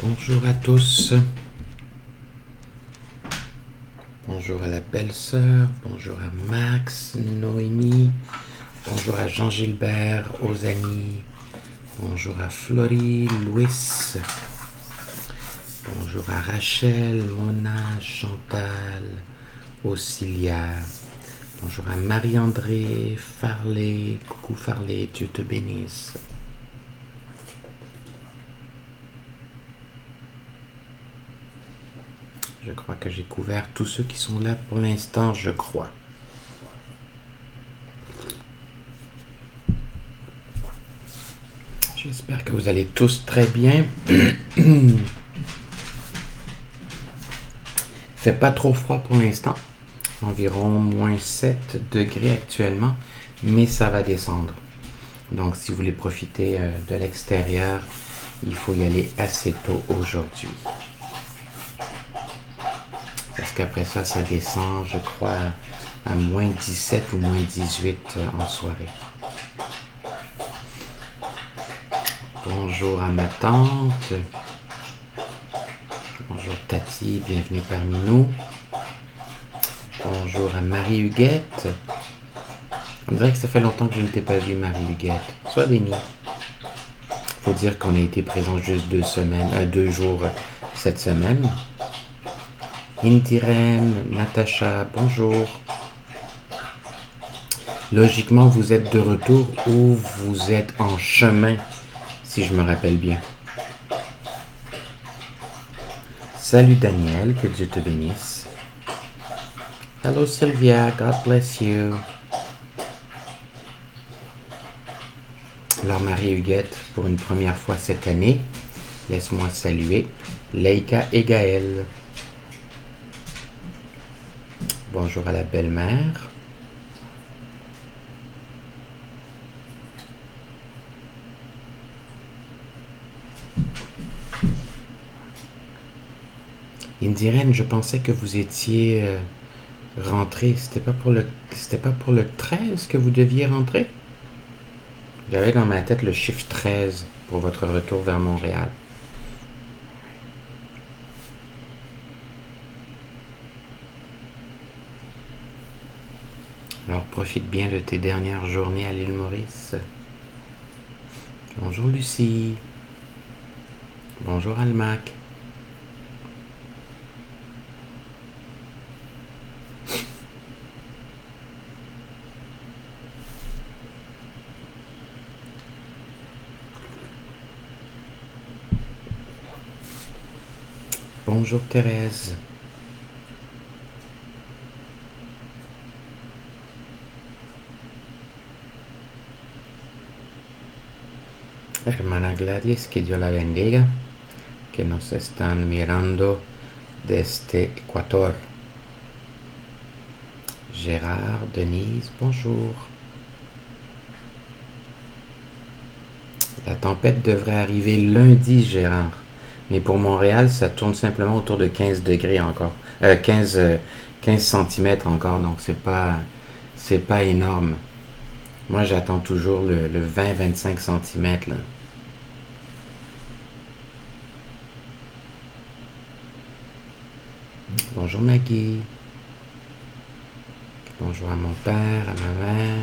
Bonjour à tous. Bonjour à la belle-sœur. Bonjour à Max, Noémie. Bonjour à Jean-Gilbert, Osani. Bonjour à Florie, Louis. Bonjour à Rachel, Mona, Chantal, Auxilia. Bonjour à Marie-André, Farley. Coucou Farley, Dieu te bénisse. Je crois que j'ai couvert tous ceux qui sont là pour l'instant, je crois. J'espère que vous allez tous très bien. Fait pas trop froid pour l'instant. Environ moins 7 degrés actuellement, mais ça va descendre. Donc si vous voulez profiter de l'extérieur, il faut y aller assez tôt aujourd'hui. Parce qu'après ça, ça descend, je crois, à moins 17 ou moins 18 en soirée. Bonjour à ma tante. Bonjour Tati, bienvenue parmi nous. Bonjour à Marie-Huguette. On dirait que ça fait longtemps que je ne t'ai pas vu, Marie-Huguette. Sois bénie. Faut dire qu'on a été présent juste 2 jours cette semaine. Intirem, Natacha, bonjour. Logiquement, vous êtes de retour ou vous êtes en chemin, si je me rappelle bien. Salut Daniel, que Dieu te bénisse. Hello Sylvia, God bless you. Alors Marie-Huguette, pour une première fois cette année, laisse-moi saluer Leïka et Gaël. Bonjour à la belle-mère. Indirène, je pensais que vous étiez rentré. C'était pas pour le 13 que vous deviez rentrer? J'avais dans ma tête le chiffre 13 pour votre retour vers Montréal. Alors profite bien de tes dernières journées à l'île Maurice. Bonjour Lucie. Bonjour Almac. Bonjour Thérèse. Hermana Gladys, que Dios la bendiga, que nos están mirando desde Équateur. Gérard, Denise, bonjour. La tempête devrait arriver lundi, Gérard. Mais pour Montréal, ça tourne simplement autour de 15 degrés encore. 15 cm encore, donc c'est pas énorme. Moi, j'attends toujours le 20-25 cm, là. Bonjour Maggie. Bonjour à mon père, à ma mère.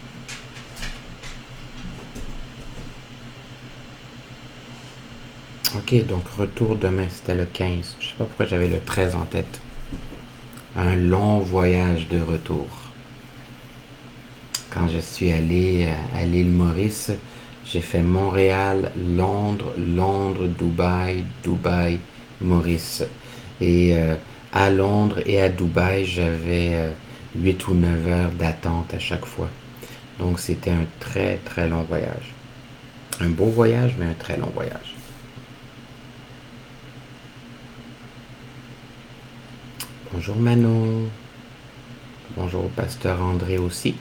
Ok, donc retour demain, c'était le 15. Je sais pas pourquoi j'avais le 13 en tête. Un long voyage de retour. Quand je suis allé à l'île Maurice, j'ai fait Montréal, Londres, Londres, Dubaï, Dubaï, Maurice. Et à Londres et à Dubaï, j'avais 8 ou 9 heures d'attente à chaque fois. Donc c'était un très très long voyage. Un beau voyage, mais un très long voyage. Bonjour Manon. Bonjour au pasteur André aussi.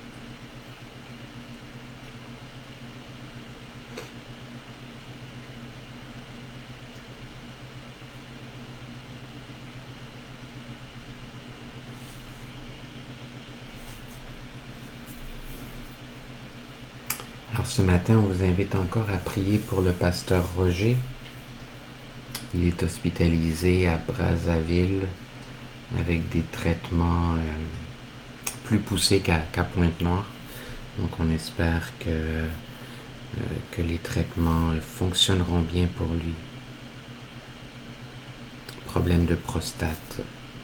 Alors ce matin, on vous invite encore à prier pour le pasteur Roger, Il est hospitalisé à Brazzaville avec des traitements plus poussés qu'à Pointe-Noire. Donc on espère que les traitements fonctionneront bien pour lui. Problème de prostate.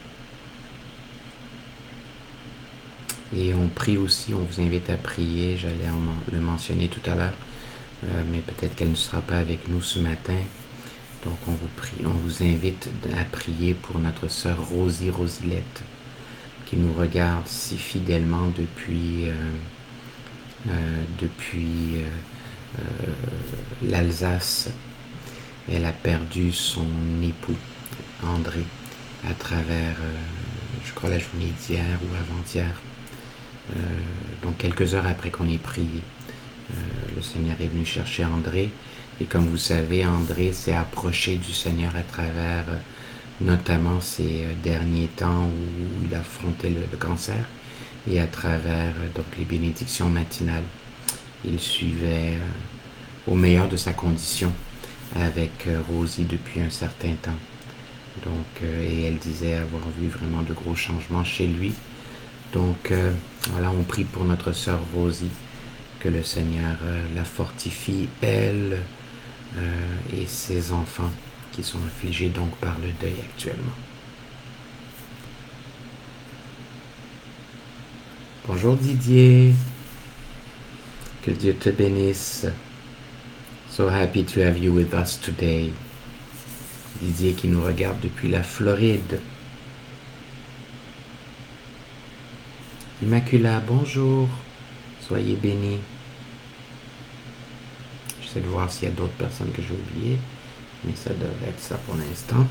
Et on prie aussi, on vous invite à prier, j'allais le mentionner tout à l'heure, mais peut-être qu'elle ne sera pas avec nous ce matin. Donc on vous invite à prier pour notre sœur Rosilette, qui nous regarde si fidèlement depuis l'Alsace. Elle a perdu son époux, André, à travers, je crois, la journée d'hier ou avant-hier. Donc quelques heures après qu'on ait prié, le Seigneur est venu chercher André. Et comme vous savez, André s'est approché du Seigneur à travers notamment ces derniers temps où il affrontait le cancer et à travers donc les bénédictions matinales. Il suivait au meilleur de sa condition avec Rosie depuis un certain temps. Donc, et elle disait avoir vu vraiment de gros changements chez lui. Donc, voilà, on prie pour notre sœur Rosie, que le Seigneur la fortifie, elle et ses enfants qui sont affligés donc par le deuil actuellement. Bonjour Didier, que Dieu te bénisse. So happy to have you with us today. Didier qui nous regarde depuis la Floride. Immacula, bonjour. Soyez bénis. J'essaie de voir s'il y a d'autres personnes que j'ai oubliées, mais ça devrait être ça pour l'instant.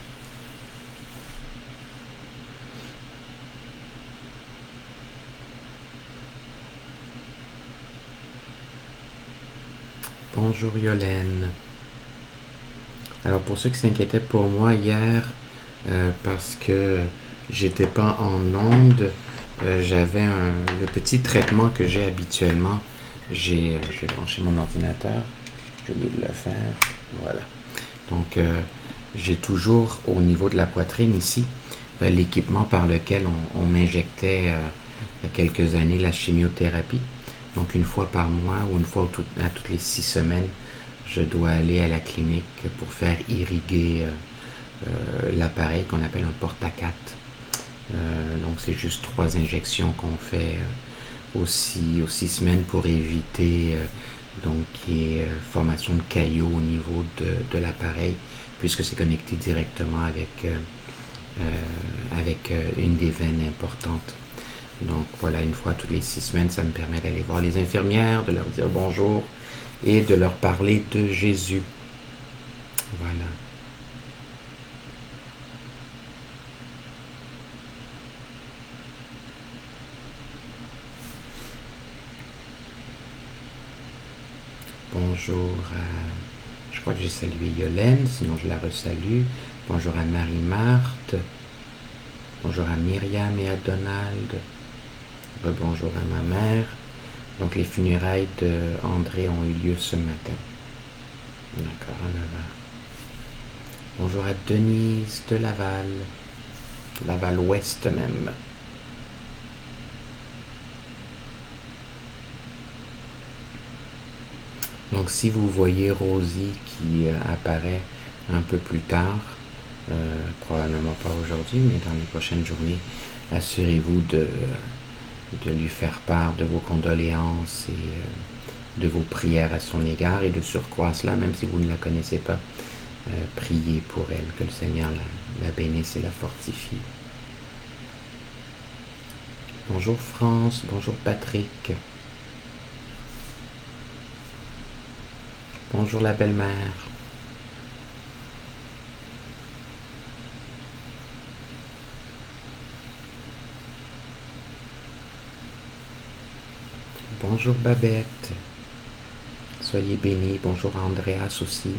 Bonjour Yolène. Alors pour ceux qui s'inquiétaient pour moi hier, parce que j'étais pas en onde, j'avais le petit traitement que j'ai habituellement. J'ai branché mon ordinateur, j'ai oublié de le faire, voilà. Donc j'ai toujours au niveau de la poitrine ici l'équipement par lequel on m'injectait il y a quelques années la chimiothérapie. Donc une fois par mois ou une fois à toutes les 6 semaines, je dois aller à la clinique pour faire irriguer l'appareil qu'on appelle un porte-à-4. Donc c'est juste 3 injections qu'on fait aux 6 semaines pour éviter donc qu'il y ait formation de caillots au niveau de l'appareil, puisque c'est connecté directement avec une des veines importantes. Donc voilà, une fois toutes les 6 semaines, ça me permet d'aller voir les infirmières, de leur dire bonjour et de leur parler de Jésus. Voilà. Bonjour à... Je crois que j'ai salué Yolène, sinon je la resalue. Bonjour à Marie-Marthe. Bonjour à Myriam et à Donald. Bonjour à ma mère. Donc les funérailles de André ont eu lieu ce matin. D'accord, à 9h. Bonjour à Denise de Laval. Laval-Ouest même. Donc si vous voyez Rosie qui apparaît un peu plus tard, probablement pas aujourd'hui, mais dans les prochaines journées, assurez-vous de lui faire part de vos condoléances et de vos prières à son égard, et de surcroît cela, même si vous ne la connaissez pas, priez pour elle, que le Seigneur la bénisse et la fortifie. Bonjour France, bonjour Patrick. Bonjour la belle-mère. Bonjour Babette. Soyez bénis. Bonjour à Andreas aussi.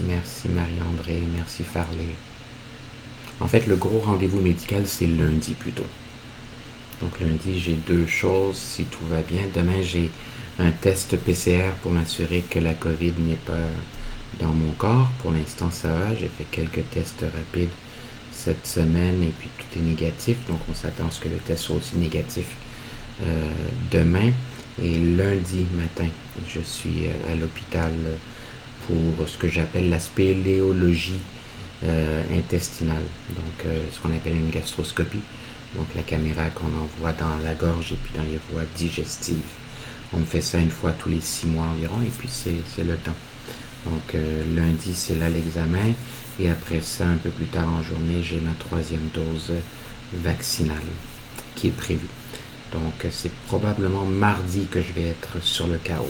Merci Marie-André, merci Farley. En fait, le gros rendez-vous médical, c'est lundi plutôt. Donc lundi, j'ai deux choses, si tout va bien. Demain, j'ai un test PCR pour m'assurer que la COVID n'est pas dans mon corps. Pour l'instant, ça va. J'ai fait quelques tests rapides cette semaine et puis tout est négatif. Donc on s'attend à ce que le test soit aussi négatif demain. Et lundi matin, je suis à l'hôpital pour ce que j'appelle la spéléologie intestinale. Donc ce qu'on appelle une gastroscopie. Donc la caméra qu'on envoie dans la gorge et puis dans les voies digestives. On fait ça une fois tous les 6 mois environ et puis c'est le temps. Donc lundi, c'est là l'examen. Et après ça, un peu plus tard en journée, j'ai ma 3e dose vaccinale qui est prévue. Donc c'est probablement mardi que je vais être sur le carreau.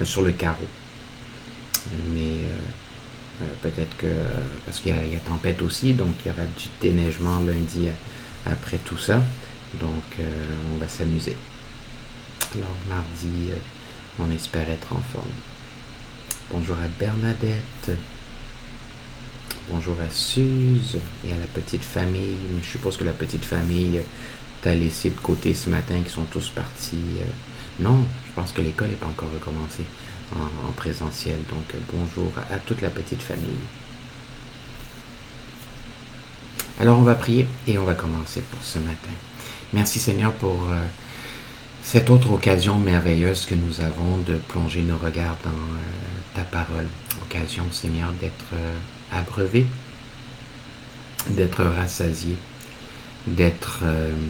Mais peut-être que, parce qu'il y a tempête aussi, donc il y aura du déneigement lundi après tout ça. Donc on va s'amuser. Alors mardi, on espère être en forme. Bonjour à Bernadette. Bonjour à Suze et à la petite famille. Je suppose que la petite famille t'a laissé de côté ce matin, qui sont tous partis. Non, je pense que l'école n'est pas encore recommencée en présentiel. Donc bonjour à toute la petite famille. Alors on va prier et on va commencer pour ce matin. Merci Seigneur pour cette autre occasion merveilleuse que nous avons de plonger nos regards dans ta parole. Occasion Seigneur d'être abreuvé, d'être rassasié, d'être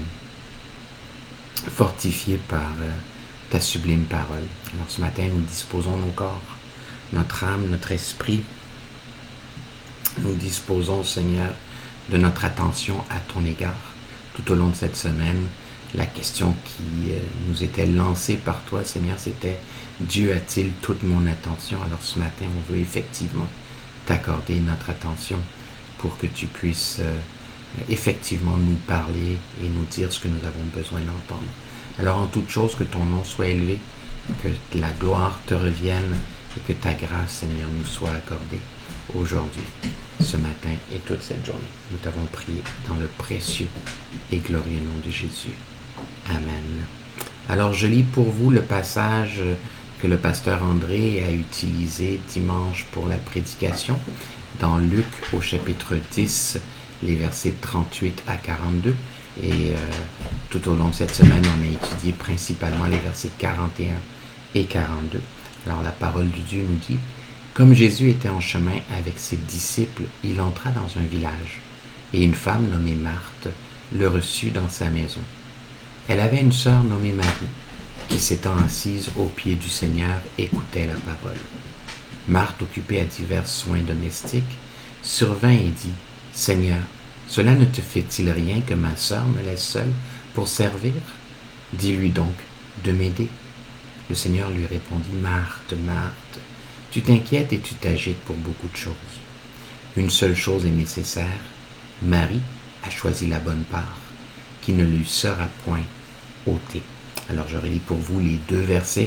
fortifié par ta sublime parole. Alors ce matin, nous disposons nos corps, notre âme, notre esprit. Nous disposons, Seigneur, de notre attention à ton égard. Tout au long de cette semaine, la question qui nous était lancée par toi, Seigneur, c'était « Dieu a-t-il toute mon attention ?» Alors ce matin, on veut effectivement t'accorder notre attention pour que tu puisses effectivement nous parler et nous dire ce que nous avons besoin d'entendre. Alors en toute chose, que ton nom soit élevé, que la gloire te revienne et que ta grâce, Seigneur, nous soit accordée aujourd'hui, ce matin et toute cette journée. Nous t'avons prié dans le précieux et glorieux nom de Jésus. Amen. Alors je lis pour vous le passage que le pasteur André a utilisé dimanche pour la prédication dans Luc au chapitre 10, les versets 38 à 42. Et tout au long de cette semaine, on a étudié principalement les versets 41 et 42. Alors la parole de Dieu nous dit: comme Jésus était en chemin avec ses disciples, il entra dans un village, et une femme nommée Marthe le reçut dans sa maison. Elle avait une sœur nommée Marie, qui s'étant assise aux pieds du Seigneur, écoutait la parole. Marthe, occupée à divers soins domestiques, survint et dit: Seigneur, cela ne te fait-il rien que ma sœur me laisse seule pour servir? Dis-lui donc de m'aider. Le Seigneur lui répondit: Marthe, Marthe, tu t'inquiètes et tu t'agites pour beaucoup de choses. Une seule chose est nécessaire. Marie a choisi la bonne part, qui ne lui sera point ôtée. Alors je relis pour vous les deux versets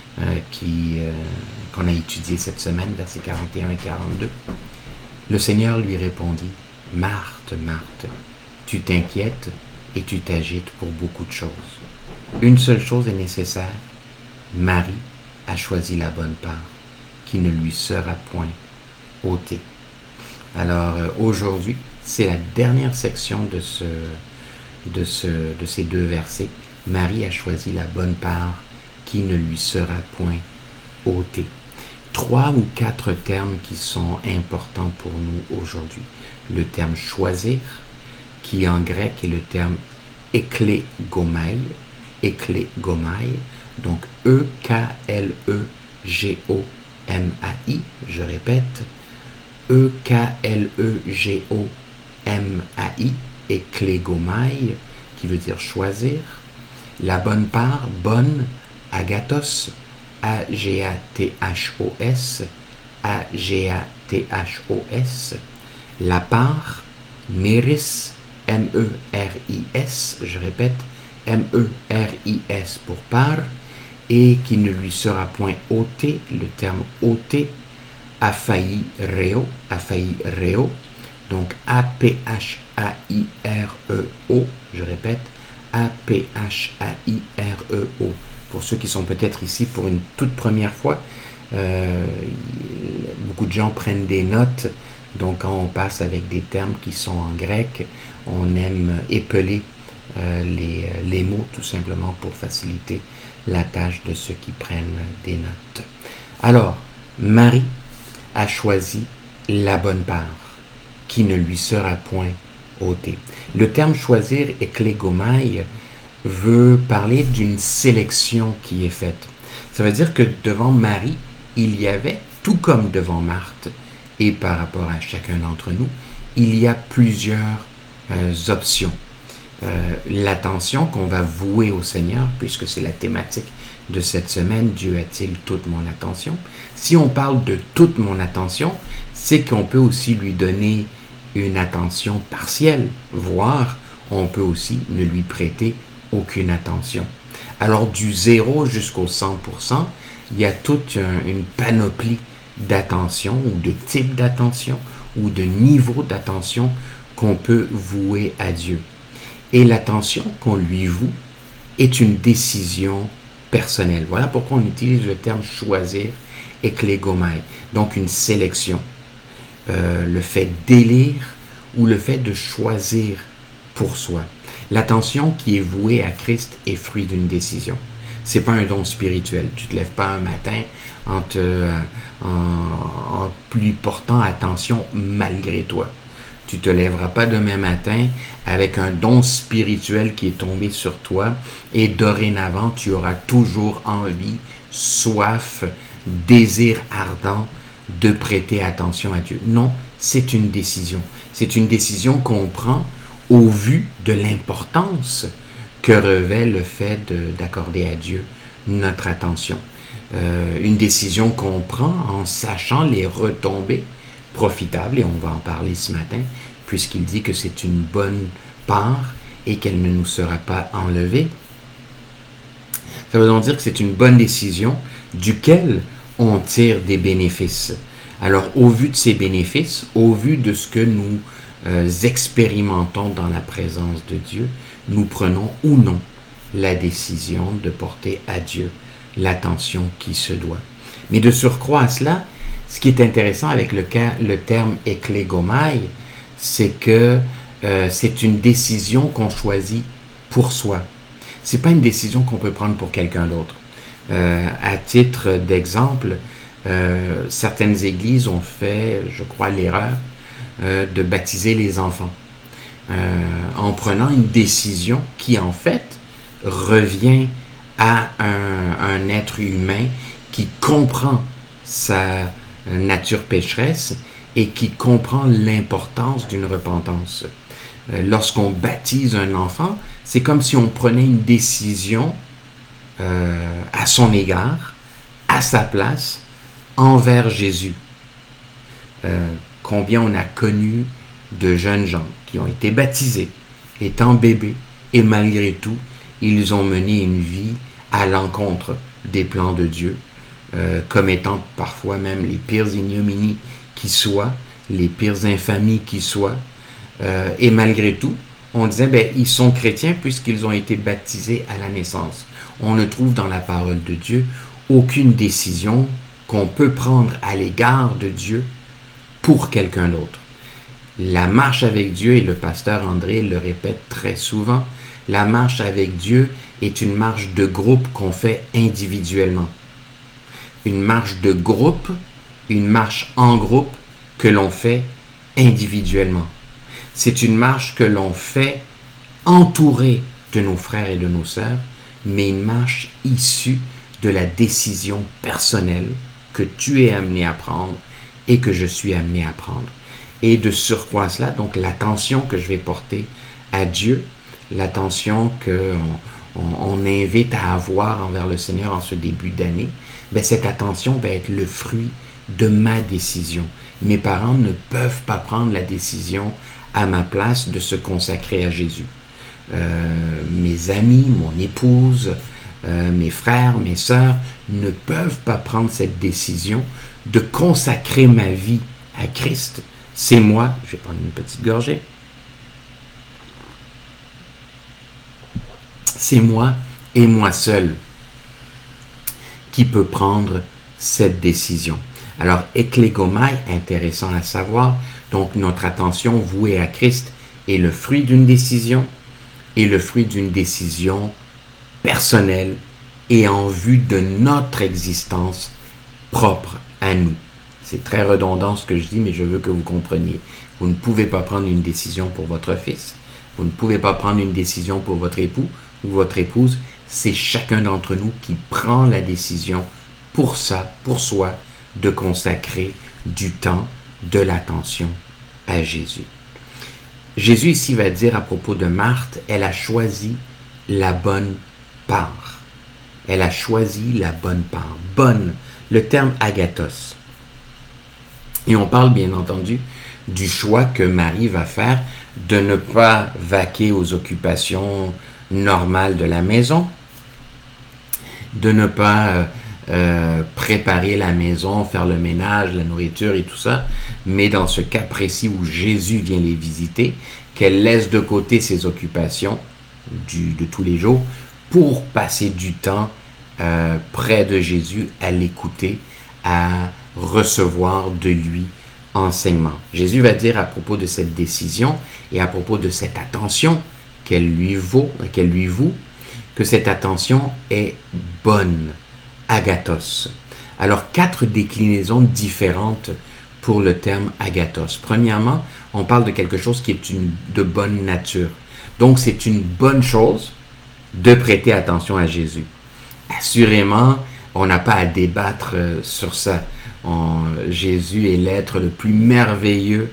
qu'on a étudiés cette semaine, versets 41 et 42. Le Seigneur lui répondit: Marthe, Marthe, tu t'inquiètes et tu t'agites pour beaucoup de choses. Une seule chose est nécessaire. Marie a choisi la bonne part, qui ne lui sera point ôtée. Alors aujourd'hui, c'est la dernière section de ces deux versets. Marie a choisi la bonne part, qui ne lui sera point ôtée. 3 ou 4 termes qui sont importants pour nous aujourd'hui. Le terme choisir, qui en grec est le terme eklegomai, donc E-K-L-E-G-O-M-A-I, je répète, E-K-L-E-G-O-M-A-I, eklegomai, qui veut dire choisir. La bonne part, bonne, agathos, A-G-A-T-H-O-S, A-G-A-T-H-O-S. La part, meris, M-E-R-I-S, je répète, M-E-R-I-S pour part, et qui ne lui sera point ôté. Le terme ôté, aphaireo, aphaireo, donc A-P-H-A-I-R-E-O, je répète, A-P-H-A-I-R-E-O. Pour ceux qui sont peut-être ici pour une toute première fois, beaucoup de gens prennent des notes, donc quand on passe avec des termes qui sont en grec, on aime épeler les mots tout simplement pour faciliter la tâche de ceux qui prennent des notes. Alors, Marie a choisi la bonne part, qui ne lui sera point ôtée. Le terme choisir, eklegomai, veut parler d'une sélection qui est faite. Ça veut dire que devant Marie, il y avait, tout comme devant Marthe, et par rapport à chacun d'entre nous, il y a plusieurs options. L'attention qu'on va vouer au Seigneur, puisque c'est la thématique de cette semaine, Dieu a-t-il toute mon attention? Si on parle de toute mon attention, c'est qu'on peut aussi lui donner une attention partielle, voire on peut aussi ne lui prêter aucune attention. Alors du 0 jusqu'au 100%, il y a toute une panoplie d'attention ou de type d'attention ou de niveau d'attention qu'on peut vouer à Dieu. Et l'attention qu'on lui voue est une décision personnelle. Voilà pourquoi on utilise le terme choisir, eklegomai, donc une sélection. Le fait d'élire ou le fait de choisir pour soi. L'attention qui est vouée à Christ est fruit d'une décision. C'est pas un don spirituel. Tu te lèves pas un matin en lui portant attention malgré toi. Tu te lèveras pas demain matin avec un don spirituel qui est tombé sur toi et dorénavant tu auras toujours envie, soif, désir ardent de prêter attention à Dieu. Non, c'est une décision. C'est une décision qu'on prend au vu de l'importance que revêt le fait d'accorder à Dieu notre attention. Une décision qu'on prend en sachant les retombées profitables, et on va en parler ce matin, puisqu'il dit que c'est une bonne part et qu'elle ne nous sera pas enlevée. Ça veut donc dire que c'est une bonne décision duquel on tire des bénéfices. Alors, au vu de ces bénéfices, au vu de ce que nous expérimentons dans la présence de Dieu, nous prenons ou non la décision de porter à Dieu l'attention qui se doit. Mais de surcroît à cela, ce qui est intéressant avec le terme eklegomai, c'est que c'est une décision qu'on choisit pour soi. C'est pas une décision qu'on peut prendre pour quelqu'un d'autre. À titre d'exemple, certaines églises ont fait, je crois, l'erreur de baptiser les enfants en prenant une décision qui, en fait, revient à un être humain qui comprend sa nature pécheresse et qui comprend l'importance d'une repentance. Lorsqu'on baptise un enfant, c'est comme si on prenait une décision à son égard, à sa place, envers Jésus. Combien on a connu de jeunes gens qui ont été baptisés, étant bébés, et malgré tout, ils ont mené une vie à l'encontre des plans de Dieu, commettant parfois même les pires ignominies qui soient, les pires infamies qui soient, et malgré tout, on disait, ils sont chrétiens puisqu'ils ont été baptisés à la naissance. On ne trouve dans la parole de Dieu aucune décision qu'on peut prendre à l'égard de Dieu pour quelqu'un d'autre. La marche avec Dieu, et le pasteur André le répète très souvent, la marche avec Dieu est une marche de groupe qu'on fait individuellement. Une marche de groupe, une marche en groupe que l'on fait individuellement. C'est une marche que l'on fait entouré de nos frères et de nos sœurs, mais une marche issue de la décision personnelle que tu es amené à prendre et que je suis amené à prendre. Et de surcroît cela, donc l'attention que je vais porter à Dieu, l'attention qu'on invite à avoir envers le Seigneur en ce début d'année, cette attention va être le fruit de ma décision. Mes parents ne peuvent pas prendre la décision à ma place de se consacrer à Jésus. Mes amis, mon épouse, mes frères, mes sœurs ne peuvent pas prendre cette décision de consacrer ma vie à Christ. C'est moi, je vais prendre une petite gorgée, c'est moi et moi seul qui peut prendre cette décision. Alors, eklegomai, intéressant à savoir, donc notre attention vouée à Christ est le fruit d'une décision, et le fruit d'une décision personnelle et en vue de notre existence propre à nous. C'est très redondant ce que je dis, mais je veux que vous compreniez. Vous ne pouvez pas prendre une décision pour votre fils, vous ne pouvez pas prendre une décision pour votre époux ou votre épouse, c'est chacun d'entre nous qui prend la décision pour ça, pour soi, de consacrer du temps, de l'attention à Jésus. Jésus ici va dire à propos de Marthe, elle a choisi la bonne part. Elle a choisi la bonne part. Bonne, le terme agathos. Et on parle bien entendu du choix que Marie va faire de ne pas vaquer aux occupations normales de la maison, de ne pas préparer la maison, faire le ménage, la nourriture et tout ça, mais dans ce cas précis où Jésus vient les visiter, qu'elle laisse de côté ses occupations de tous les jours pour passer du temps près de Jésus, à l'écouter, à recevoir de lui enseignement. Jésus va dire à propos de cette décision et à propos de cette attention qu'elle lui voue, que cette attention est bonne, agathos. Alors, 4 déclinaisons différentes pour le terme agathos. Premièrement, on parle de quelque chose qui est de bonne nature. Donc, c'est une bonne chose de prêter attention à Jésus. Assurément, on n'a pas à débattre sur ça. Jésus est l'être le plus merveilleux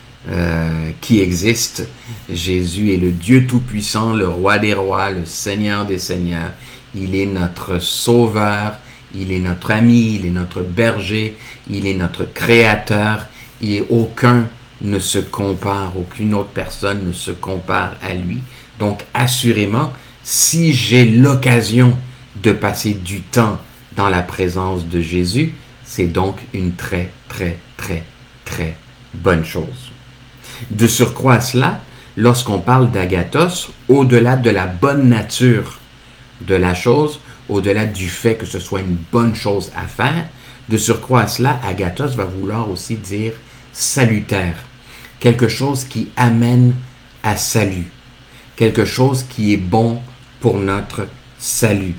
qui existe. Jésus est le Dieu Tout-Puissant, le Roi des Rois, le Seigneur des Seigneurs. Il est notre Sauveur, il est notre ami, il est notre berger, il est notre Créateur. Et aucun ne se compare, aucune autre personne ne se compare à lui. Donc assurément, si j'ai l'occasion de passer du temps dans la présence de Jésus, c'est donc une très, très, très, très bonne chose. De surcroît à cela, lorsqu'on parle d'agathos, au-delà de la bonne nature de la chose, au-delà du fait que ce soit une bonne chose à faire, de surcroît à cela, agathos va vouloir aussi dire salutaire, quelque chose qui amène à salut, quelque chose qui est bon pour notre salut.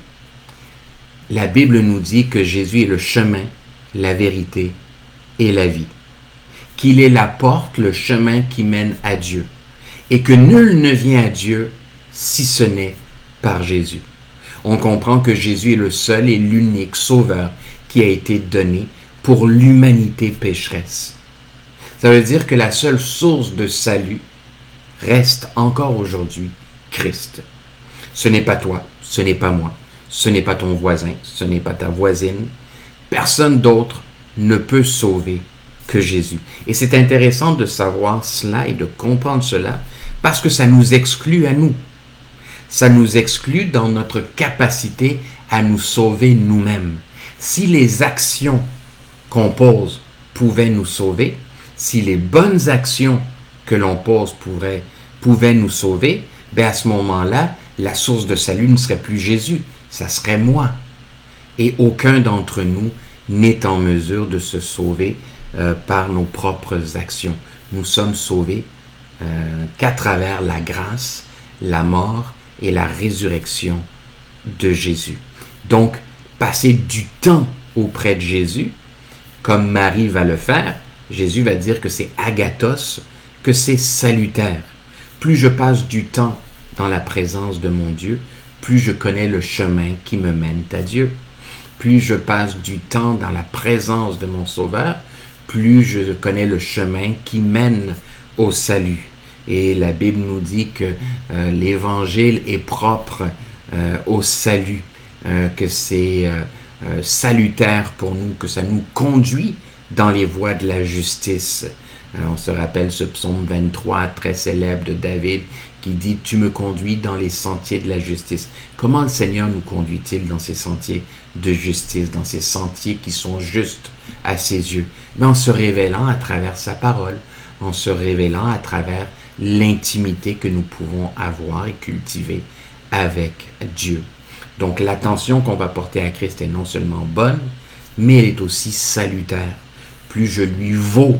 La Bible nous dit que Jésus est le chemin, la vérité et la vie, qu'il est la porte, le chemin qui mène à Dieu, et que nul ne vient à Dieu si ce n'est par Jésus. On comprend que Jésus est le seul et l'unique sauveur qui a été donné pour l'humanité pécheresse. Ça veut dire que la seule source de salut reste encore aujourd'hui Christ. Ce n'est pas toi, ce n'est pas moi, ce n'est pas ton voisin, ce n'est pas ta voisine. Personne d'autre ne peut sauver que Jésus. Et c'est intéressant de savoir cela et de comprendre cela parce que ça nous exclut à nous. Ça nous exclut dans notre capacité à nous sauver nous-mêmes. Si les actions qu'on pose pouvaient nous sauver, si les bonnes actions que l'on pose pouvaient nous sauver, bien à ce moment-là, la source de salut ne serait plus Jésus, ça serait moi. Et aucun d'entre nous n'est en mesure de se sauver par nos propres actions. Nous sommes sauvés qu'à travers la grâce, la mort et la résurrection de Jésus. Donc, passer du temps auprès de Jésus, comme Marie va le faire, Jésus va dire que c'est agathos, que c'est salutaire. Plus je passe du temps dans la présence de mon Dieu, plus je connais le chemin qui me mène à Dieu. Plus je passe du temps dans la présence de mon Sauveur, plus je connais le chemin qui mène au salut. Et la Bible nous dit que l'Évangile est propre au salut, que c'est salutaire pour nous, que ça nous conduit dans les voies de la justice. On se rappelle ce psaume 23 très célèbre de David qui dit « Tu me conduis dans les sentiers de la justice ». Comment le Seigneur nous conduit-il dans ces sentiers de justice, dans ces sentiers qui sont justes à ses yeux? Mais en se révélant à travers sa parole, en se révélant à travers l'intimité que nous pouvons avoir et cultiver avec Dieu. Donc l'attention qu'on va porter à Christ est non seulement bonne, mais elle est aussi salutaire. Plus je lui voue,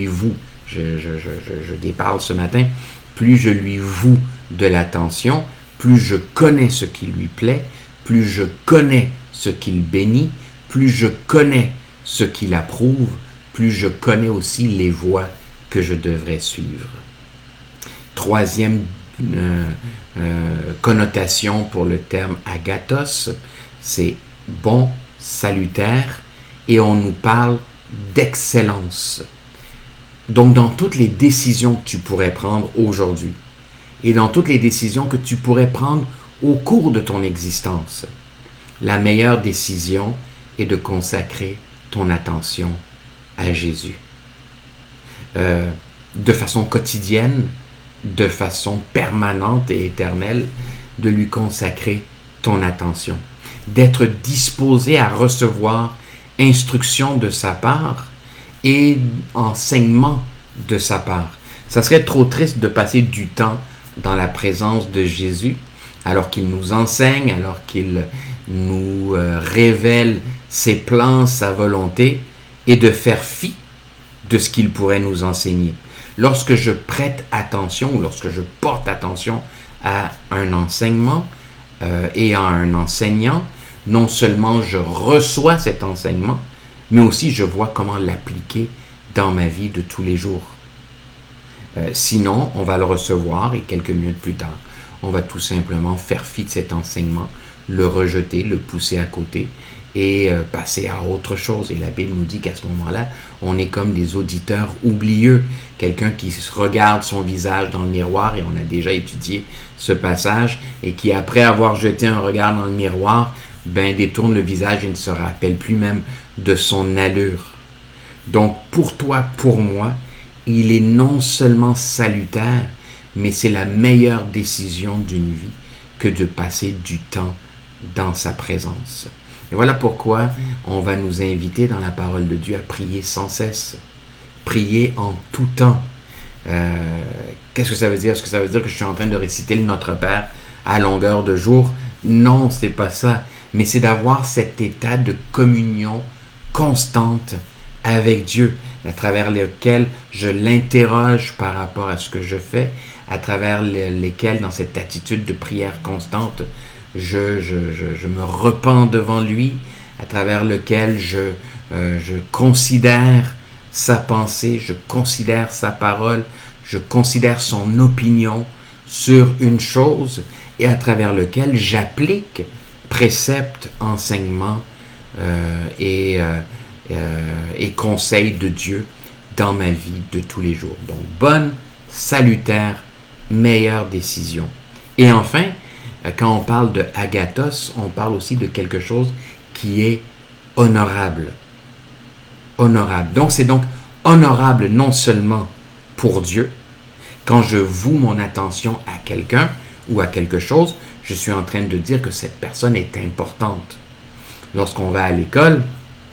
je déparle ce matin, plus je lui voue de l'attention, plus je connais ce qui lui plaît, plus je connais ce qu'il bénit, plus je connais ce qu'il approuve, plus je connais aussi les voies que je devrais suivre. Troisième connotation pour le terme agathos, c'est bon, salutaire, et on nous parle d'excellence. Donc, dans toutes les décisions que tu pourrais prendre aujourd'hui, et dans toutes les décisions que tu pourrais prendre au cours de ton existence, la meilleure décision est de consacrer ton attention à Jésus. De façon quotidienne, de façon permanente et éternelle, de lui consacrer ton attention. D'être disposé à recevoir instruction de sa part et enseignement de sa part. Ça serait trop triste de passer du temps dans la présence de Jésus, alors qu'il nous enseigne, alors qu'il nous révèle ses plans, sa volonté, et de faire fi de ce qu'il pourrait nous enseigner. Lorsque je prête attention, ou lorsque je porte attention à un enseignement et à un enseignant, non seulement je reçois cet enseignement, mais aussi je vois comment l'appliquer dans ma vie de tous les jours. Sinon, on va le recevoir et quelques minutes plus tard, on va tout simplement faire fi de cet enseignement, le rejeter, le pousser à côté et passer à autre chose. Et la Bible nous dit qu'à ce moment-là, on est comme des auditeurs oublieux, quelqu'un qui regarde son visage dans le miroir, et on a déjà étudié ce passage, et qui après avoir jeté un regard dans le miroir, détourne le visage et ne se rappelle plus même de son allure. Donc pour toi, pour moi, il est non seulement salutaire, mais c'est la meilleure décision d'une vie que de passer du temps dans sa présence. Et voilà pourquoi on va nous inviter dans la parole de Dieu à prier sans cesse. Prier en tout temps. Qu'est-ce que ça veut dire? Est-ce que ça veut dire que je suis en train de réciter le Notre Père à longueur de jour? Non, c'est pas ça. Mais c'est d'avoir cet état de communion constante avec Dieu, à travers lequel je l'interroge par rapport à ce que je fais, à travers lesquels, dans cette attitude de prière constante, je me repens devant lui, à travers lequel je considère sa pensée, je considère sa parole, je considère son opinion sur une chose, et à travers lequel j'applique préceptes, enseignements et conseils de Dieu dans ma vie de tous les jours. Donc, bonne, salutaire, meilleure décision. Et enfin, quand on parle de agathos, on parle aussi de quelque chose qui est honorable. Honorable. Donc, c'est donc honorable non seulement pour Dieu. Quand je voue mon attention à quelqu'un ou à quelque chose, je suis en train de dire que cette personne est importante. Lorsqu'on va à l'école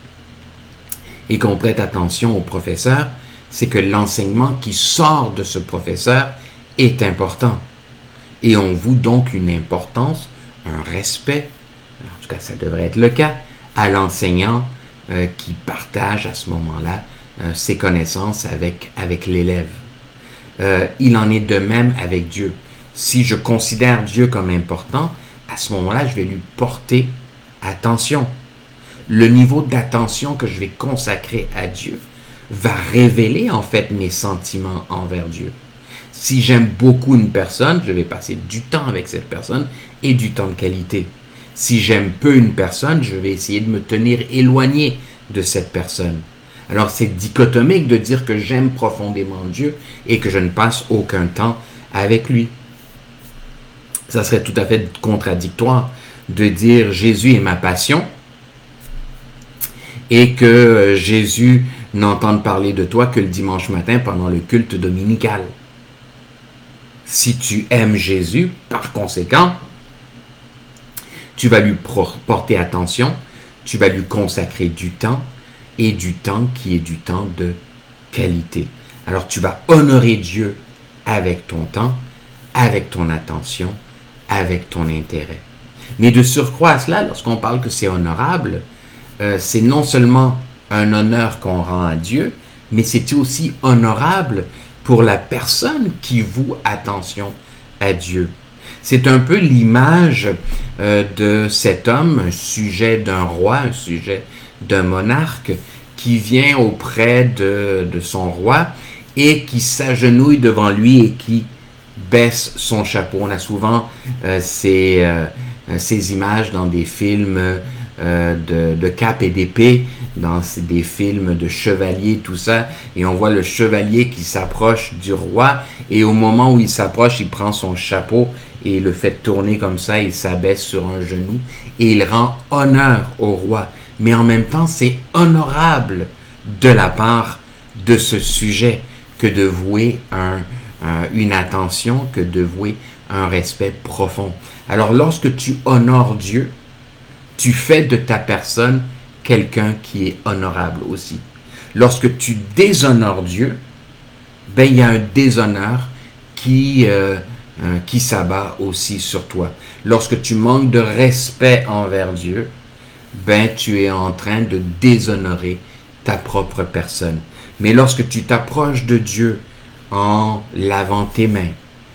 et qu'on prête attention au professeur, c'est que l'enseignement qui sort de ce professeur est important. Et on voue donc une importance, un respect, en tout cas ça devrait être le cas, à l'enseignant qui partage à ce moment-là ses connaissances avec l'élève. Il en est de même avec Dieu. Si je considère Dieu comme important, à ce moment-là, je vais lui porter attention. Le niveau d'attention que je vais consacrer à Dieu va révéler en fait mes sentiments envers Dieu. Si j'aime beaucoup une personne, je vais passer du temps avec cette personne et du temps de qualité. Si j'aime peu une personne, je vais essayer de me tenir éloigné de cette personne. Alors c'est dichotomique de dire que j'aime profondément Dieu et que je ne passe aucun temps avec lui. Ça serait tout à fait contradictoire de dire Jésus est ma passion et que Jésus n'entende parler de toi que le dimanche matin pendant le culte dominical. Si tu aimes Jésus, par conséquent, tu vas lui porter attention, tu vas lui consacrer du temps, et du temps qui est du temps de qualité. Alors tu vas honorer Dieu avec ton temps, avec ton attention, avec ton intérêt. Mais de surcroît à cela, lorsqu'on parle que c'est honorable, c'est non seulement un honneur qu'on rend à Dieu, mais c'est aussi honorable pour la personne qui voue attention à Dieu. C'est un peu l'image de cet homme, un sujet d'un roi, un sujet d'un monarque, qui vient auprès de son roi et qui s'agenouille devant lui et qui baisse son chapeau. On a souvent ces images dans des films de cap et d'épée, dans des films de chevaliers, tout ça, et on voit le chevalier qui s'approche du roi, et au moment où il s'approche, il prend son chapeau et le fait tourner comme ça, il s'abaisse sur un genou, et il rend honneur au roi. Mais en même temps, c'est honorable de la part de ce sujet que de vouer une attention, que de vouer un respect profond. Alors lorsque tu honores Dieu, tu fais de ta personne quelqu'un qui est honorable aussi. Lorsque tu déshonores Dieu, ben il y a un déshonneur qui s'abat aussi sur toi. Lorsque tu manques de respect envers Dieu, ben tu es en train de déshonorer ta propre personne. Mais lorsque tu t'approches de Dieu en lavant tes mains,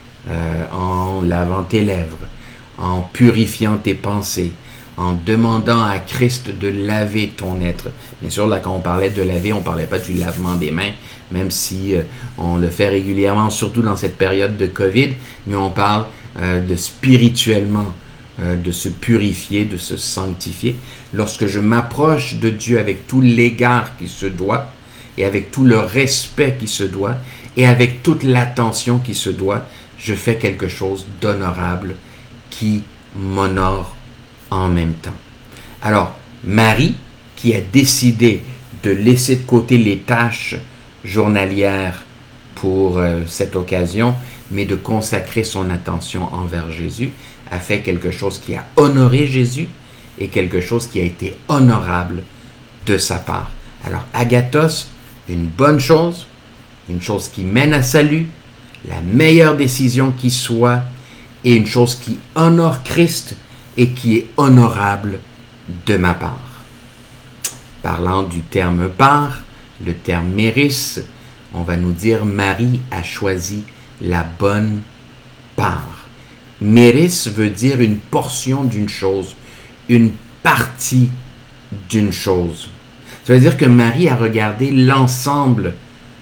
en lavant tes lèvres, en purifiant tes pensées, en demandant à Christ de laver ton être. Bien sûr, là, quand on parlait de laver, on ne parlait pas du lavement des mains, même si on le fait régulièrement, surtout dans cette période de COVID, mais on parle de spirituellement, de se purifier, de se sanctifier. Lorsque je m'approche de Dieu avec tout l'égard qui se doit, et avec tout le respect qui se doit, et avec toute l'attention qui se doit, je fais quelque chose d'honorable qui m'honore en même temps. Alors, Marie, qui a décidé de laisser de côté les tâches journalières pour cette occasion, mais de consacrer son attention envers Jésus, a fait quelque chose qui a honoré Jésus et quelque chose qui a été honorable de sa part. Alors, agathos, une bonne chose, une chose qui mène à salut, la meilleure décision qui soit, et une chose qui honore Christ et qui est honorable de ma part. Parlant du terme part, le terme méris, on va nous dire Marie a choisi la bonne part. Méris veut dire une portion d'une chose, une partie d'une chose. Ça veut dire que Marie a regardé l'ensemble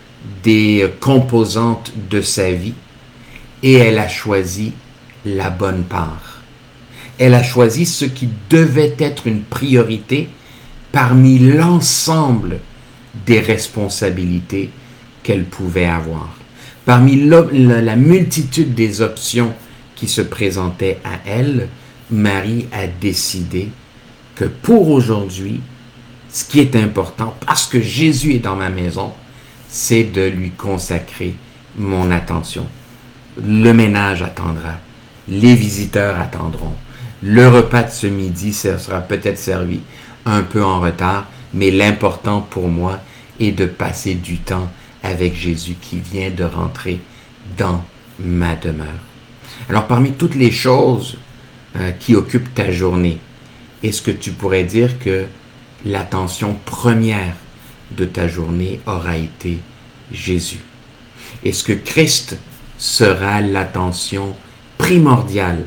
des composantes de sa vie et elle a choisi la bonne part. Elle a choisi ce qui devait être une priorité parmi l'ensemble des responsabilités qu'elle pouvait avoir. Parmi la multitude des options qui se présentaient à elle, Marie a décidé que pour aujourd'hui, ce qui est important, parce que Jésus est dans ma maison, c'est de lui consacrer mon attention. Le ménage attendra, les visiteurs attendront. Le repas de ce midi sera peut-être servi un peu en retard, mais l'important pour moi est de passer du temps avec Jésus qui vient de rentrer dans ma demeure. Alors, parmi toutes les choses qui occupent ta journée, est-ce que tu pourrais dire que l'attention première de ta journée aura été Jésus? Est-ce que Christ sera l'attention primordiale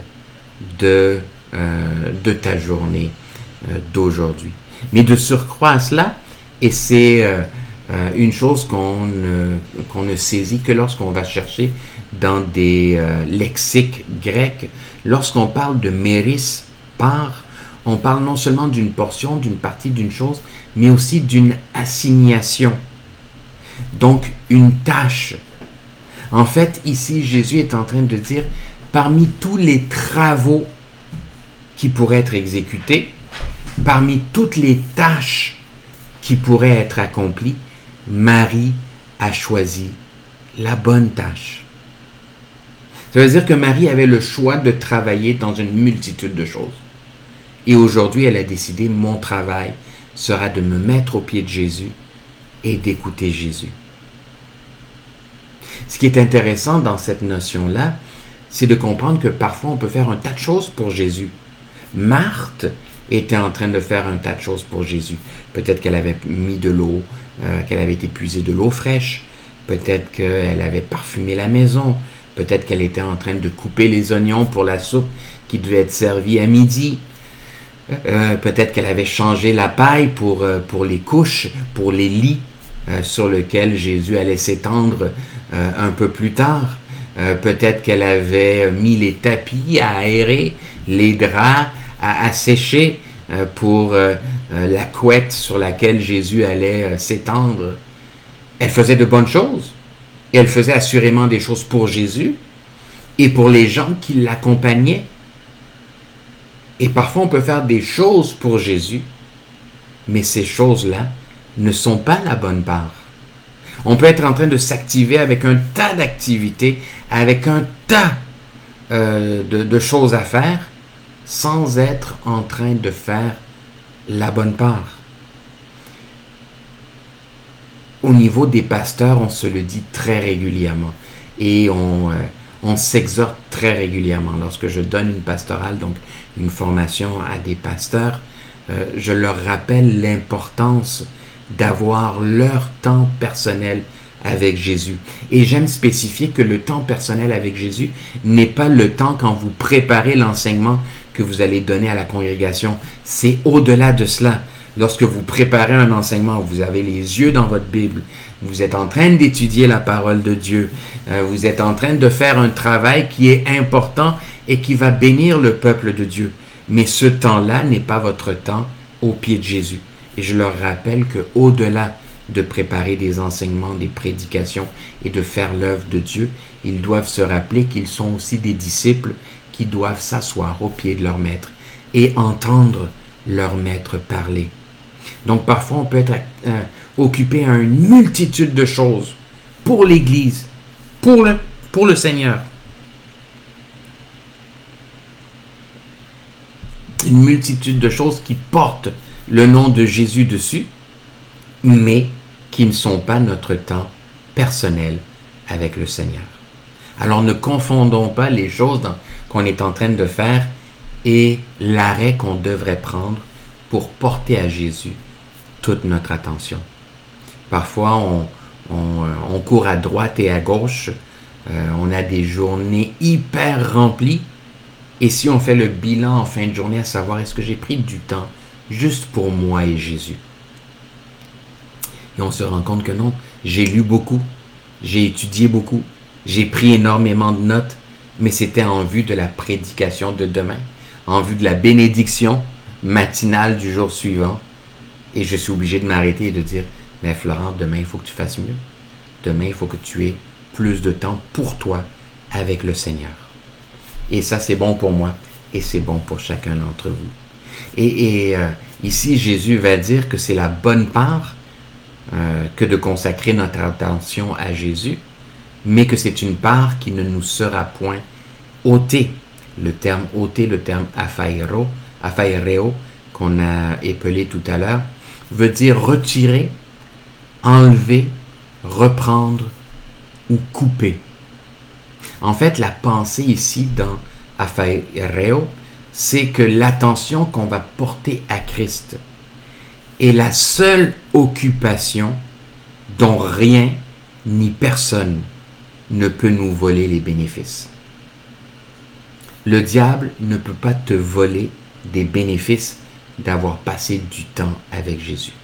de ta journée d'aujourd'hui? Mais de surcroît à cela, et c'est une chose qu'on ne saisit que lorsqu'on va chercher dans des lexiques grecs, lorsqu'on parle de méris, part, on parle non seulement d'une portion, d'une partie, d'une chose, mais aussi d'une assignation. Donc, une tâche. En fait, ici, Jésus est en train de dire, parmi tous les travaux qui pourraient être exécutés, parmi toutes les tâches qui pourraient être accomplies, Marie a choisi la bonne tâche. Ça veut dire que Marie avait le choix de travailler dans une multitude de choses. Et aujourd'hui, elle a décidé, mon travail sera de me mettre aux pieds de Jésus et d'écouter Jésus. Ce qui est intéressant dans cette notion-là, c'est de comprendre que parfois on peut faire un tas de choses pour Jésus. Marthe était en train de faire un tas de choses pour Jésus. Peut-être qu'elle avait mis de l'eau, qu'elle avait épuisé de l'eau fraîche. Peut-être qu'elle avait parfumé la maison. Peut-être qu'elle était en train de couper les oignons pour la soupe qui devait être servie à midi. Peut-être qu'elle avait changé la paille pour les couches, pour les lits sur lesquels Jésus allait s'étendre un peu plus tard. Peut-être qu'elle avait mis les tapis à aérer, les draps à sécher pour la couette sur laquelle Jésus allait s'étendre. Elle faisait de bonnes choses. Et elle faisait assurément des choses pour Jésus et pour les gens qui l'accompagnaient. Et parfois, on peut faire des choses pour Jésus, mais ces choses-là ne sont pas la bonne part. On peut être en train de s'activer avec un tas d'activités, avec un tas de choses à faire, sans être en train de faire la bonne part. Au niveau des pasteurs, on se le dit très régulièrement et on s'exhorte très régulièrement. Lorsque je donne une pastorale, donc une formation à des pasteurs, je leur rappelle l'importance d'avoir leur temps personnel avec Jésus. Et j'aime spécifier que le temps personnel avec Jésus n'est pas le temps quand vous préparez l'enseignement que vous allez donner à la congrégation. C'est au-delà de cela. Lorsque vous préparez un enseignement, vous avez les yeux dans votre Bible, vous êtes en train d'étudier la parole de Dieu, vous êtes en train de faire un travail qui est important et qui va bénir le peuple de Dieu. Mais ce temps-là n'est pas votre temps au pied de Jésus. Et je leur rappelle qu'au-delà de préparer des enseignements, des prédications et de faire l'œuvre de Dieu, ils doivent se rappeler qu'ils sont aussi des disciples qui doivent s'asseoir au pied de leur maître et entendre leur maître parler. Donc parfois on peut être occupé à une multitude de choses pour l'Église, pour le Seigneur. Une multitude de choses qui portent le nom de Jésus dessus, mais qui ne sont pas notre temps personnel avec le Seigneur. Alors ne confondons pas les choses qu'on est en train de faire et l'arrêt qu'on devrait prendre pour porter à Jésus toute notre attention. Parfois, on court à droite et à gauche, on a des journées hyper remplies, et si on fait le bilan en fin de journée, à savoir est-ce que j'ai pris du temps juste pour moi et Jésus? Et on se rend compte que non, j'ai lu beaucoup, j'ai étudié beaucoup, j'ai pris énormément de notes, mais c'était en vue de la prédication de demain, en vue de la bénédiction matinale du jour suivant. Et je suis obligé de m'arrêter et de dire, mais Florent, demain, il faut que tu fasses mieux. Demain, il faut que tu aies plus de temps pour toi avec le Seigneur. Et ça, c'est bon pour moi et c'est bon pour chacun d'entre vous. Et ici, Jésus va dire que c'est la bonne part que de consacrer notre attention à Jésus, mais que c'est une part qui ne nous sera point ôtée. Le terme ôter, le terme aphaireo, qu'on a épelé tout à l'heure, veut dire retirer, enlever, reprendre ou couper. En fait, la pensée ici dans aphaireo, c'est que l'attention qu'on va porter à Christ est la seule occupation dont rien ni personne ne peut nous voler les bénéfices. Le diable ne peut pas te voler des bénéfices d'avoir passé du temps avec Jésus.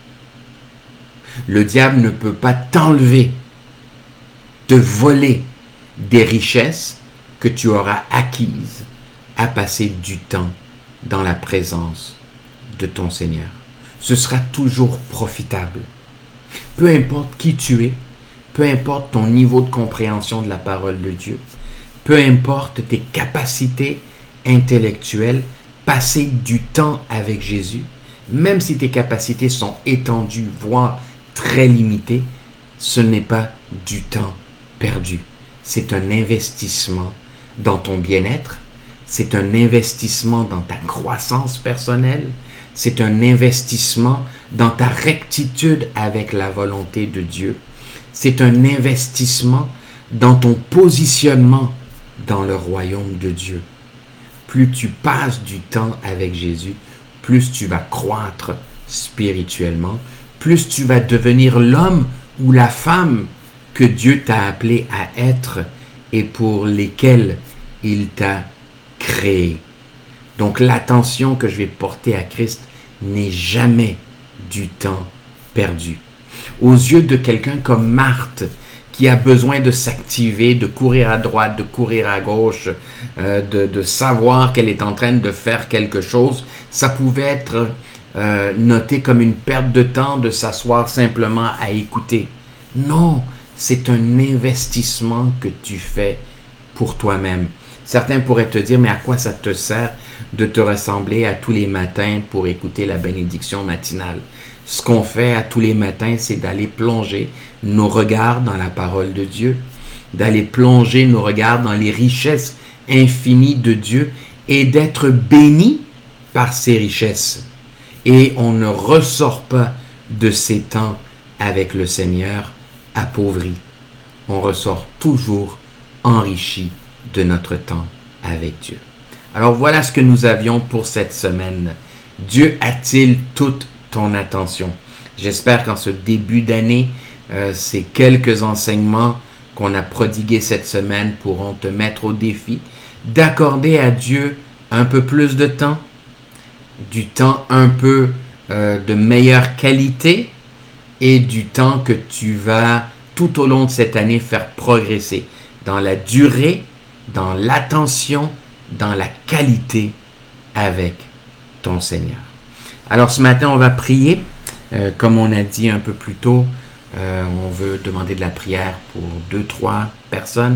Le diable ne peut pas t'enlever, te voler des richesses que tu auras acquises à passer du temps dans la présence de ton Seigneur. Ce sera toujours profitable. Peu importe qui tu es, peu importe ton niveau de compréhension de la parole de Dieu, peu importe tes capacités intellectuelles, passer du temps avec Jésus, même si tes capacités sont étendues, voire très limitées, ce n'est pas du temps perdu. C'est un investissement dans ton bien-être, c'est un investissement dans ta croissance personnelle, c'est un investissement dans ta rectitude avec la volonté de Dieu, c'est un investissement dans ton positionnement dans le royaume de Dieu. Plus tu passes du temps avec Jésus, plus tu vas croître spirituellement, plus tu vas devenir l'homme ou la femme que Dieu t'a appelé à être et pour lesquels il t'a créé. Donc l'attention que je vais porter à Christ n'est jamais du temps perdu. Aux yeux de quelqu'un comme Marthe, qui a besoin de s'activer, de courir à droite, de courir à gauche, de savoir qu'elle est en train de faire quelque chose, ça pouvait être noté comme une perte de temps de s'asseoir simplement à écouter. Non, c'est un investissement que tu fais pour toi-même. Certains pourraient te dire, mais à quoi ça te sert de te ressembler à tous les matins pour écouter la bénédiction matinale? Ce qu'on fait à tous les matins, c'est d'aller plonger nos regards dans la parole de Dieu, d'aller plonger nos regards dans les richesses infinies de Dieu et d'être bénis par ces richesses. Et on ne ressort pas de ces temps avec le Seigneur appauvri. On ressort toujours enrichi de notre temps avec Dieu. Alors voilà ce que nous avions pour cette semaine. Dieu a-t-il toute ton attention? J'espère qu'en ce début d'année, ces quelques enseignements qu'on a prodigués cette semaine pourront te mettre au défi d'accorder à Dieu un peu plus de temps, du temps un peu de meilleure qualité et du temps que tu vas tout au long de cette année faire progresser dans la durée, dans l'attention, dans la qualité avec ton Seigneur. Alors ce matin, on va prier. Comme on a dit un peu plus tôt, on veut demander de la prière pour 2-3 personnes.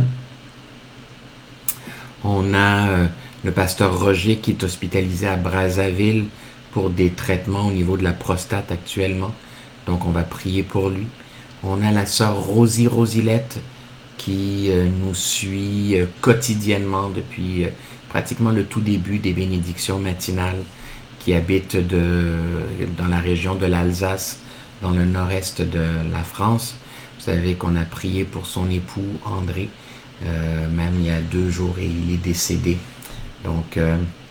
On a le pasteur Roger qui est hospitalisé à Brazzaville pour des traitements au niveau de la prostate actuellement. Donc on va prier pour lui. On a la sœur Rosilette qui nous suit quotidiennement depuis pratiquement le tout début des bénédictions matinales, qui habite dans la région de l'Alsace, dans le nord-est de la France. Vous savez qu'on a prié pour son époux André, même il y a 2 jours, et il est décédé. Donc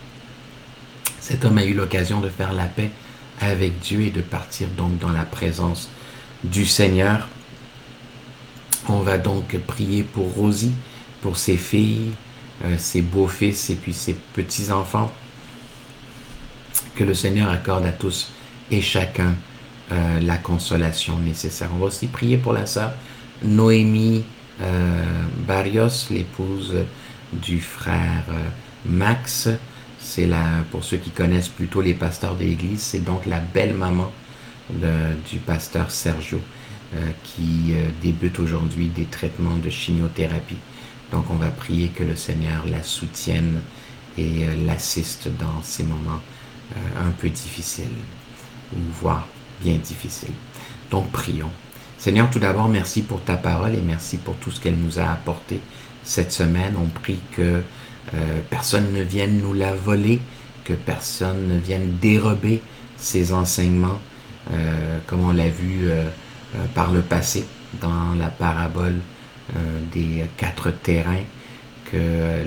cet homme a eu l'occasion de faire la paix avec Dieu et de partir donc dans la présence du Seigneur. On va donc prier pour Rosie, pour ses filles, ses beaux-fils et puis ses petits-enfants. Que le Seigneur accorde à tous et chacun la consolation nécessaire. On va aussi prier pour la sœur Noémie Barrios, l'épouse du frère Max. C'est pour ceux qui connaissent plutôt les pasteurs de l'église, c'est donc la belle-maman du pasteur Sergio qui débute aujourd'hui des traitements de chimiothérapie. Donc on va prier que le Seigneur la soutienne et l'assiste dans ces moments un peu difficiles, ou voire bien difficiles. Donc prions. Seigneur, tout d'abord, merci pour ta parole et merci pour tout ce qu'elle nous a apporté cette semaine. On prie que personne ne vienne nous la voler, que personne ne vienne dérober ces enseignements, comme on l'a vu par le passé dans la parabole des 4 terrains, que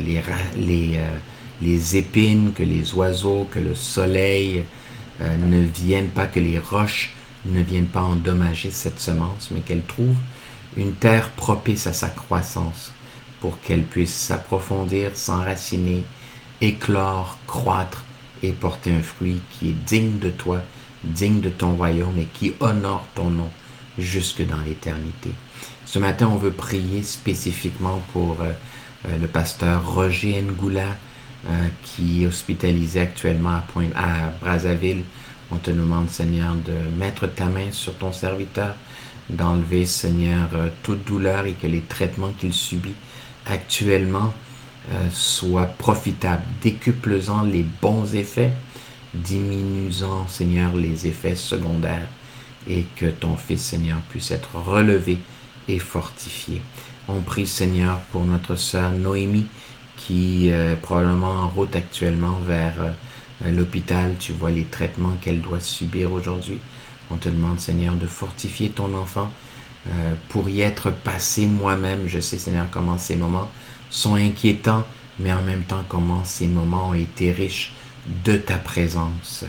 les épines, que les oiseaux, que le soleil ne viennent pas, que les roches ne viennent pas endommager cette semence, mais qu'elle trouve une terre propice à sa croissance pour qu'elle puisse s'approfondir, s'enraciner, éclore, croître et porter un fruit qui est digne de toi, digne de ton royaume et qui honore ton nom jusque dans l'éternité. Ce matin, on veut prier spécifiquement pour le pasteur Roger Ngoula, qui est hospitalisé actuellement à Brazzaville. On te demande, Seigneur, de mettre ta main sur ton serviteur, d'enlever, Seigneur, toute douleur et que les traitements qu'il subit actuellement soient profitables. Décuple-en les bons effets, diminue-en, Seigneur, les effets secondaires et que ton Fils, Seigneur, puisse être relevé et fortifié. On prie, Seigneur, pour notre sœur Noémie qui probablement en route actuellement vers l'hôpital. Tu vois les traitements qu'elle doit subir aujourd'hui. On te demande, Seigneur, de fortifier ton enfant pour y être passé moi-même. Je sais, Seigneur, comment ces moments sont inquiétants, mais en même temps, comment ces moments ont été riches de ta présence,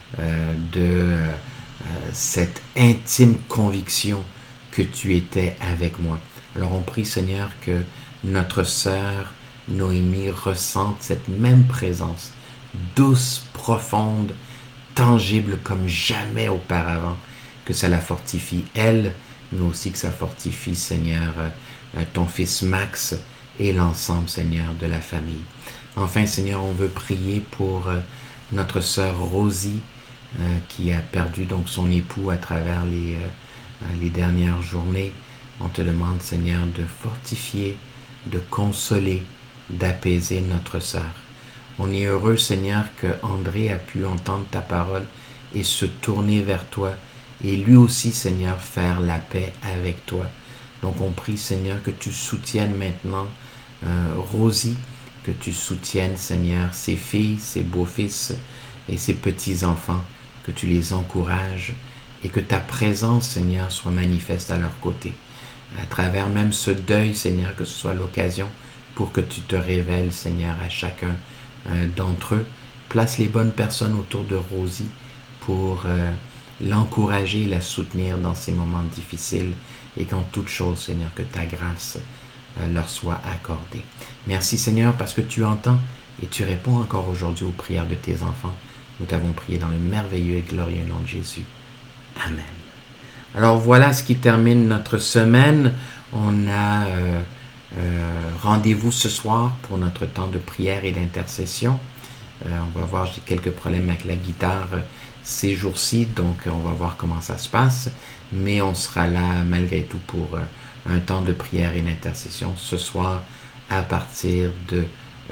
de cette intime conviction que tu étais avec moi. Alors on prie, Seigneur, que notre sœur Noémie ressente cette même présence, douce, profonde, tangible comme jamais auparavant, que ça la fortifie, elle, mais aussi que ça fortifie, Seigneur, ton fils Max et l'ensemble, Seigneur, de la famille. Enfin, Seigneur, on veut prier pour notre sœur Rosie, qui a perdu donc son époux à travers les dernières journées. On te demande, Seigneur, de fortifier, de consoler, d'apaiser notre sœur. On est heureux, Seigneur, que André a pu entendre ta parole et se tourner vers toi et lui aussi, Seigneur, faire la paix avec toi. Donc on prie, Seigneur, que tu soutiennes maintenant Rosie, que tu soutiennes, Seigneur, ses filles, ses beaux-fils et ses petits-enfants, que tu les encourages et que ta présence, Seigneur, soit manifeste à leur côté. À travers même ce deuil, Seigneur, que ce soit l'occasion pour que tu te révèles, Seigneur, à chacun d'entre eux. Place les bonnes personnes autour de Rosie pour l'encourager et la soutenir dans ces moments difficiles et qu'en toute chose, Seigneur, que ta grâce leur soit accordée. Merci, Seigneur, parce que tu entends et tu réponds encore aujourd'hui aux prières de tes enfants. Nous t'avons prié dans le merveilleux et glorieux nom de Jésus. Amen. Alors voilà ce qui termine notre semaine. On a rendez-vous ce soir pour notre temps de prière et d'intercession. On va voir, j'ai quelques problèmes avec la guitare ces jours-ci, donc on va voir comment ça se passe. Mais on sera là malgré tout pour un temps de prière et d'intercession ce soir à partir de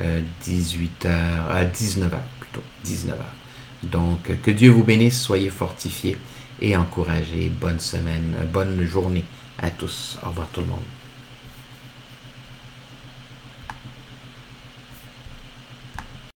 19h plutôt, 19h. Donc que Dieu vous bénisse, soyez fortifiés et encouragés. Bonne semaine, bonne journée à tous. Au revoir tout le monde.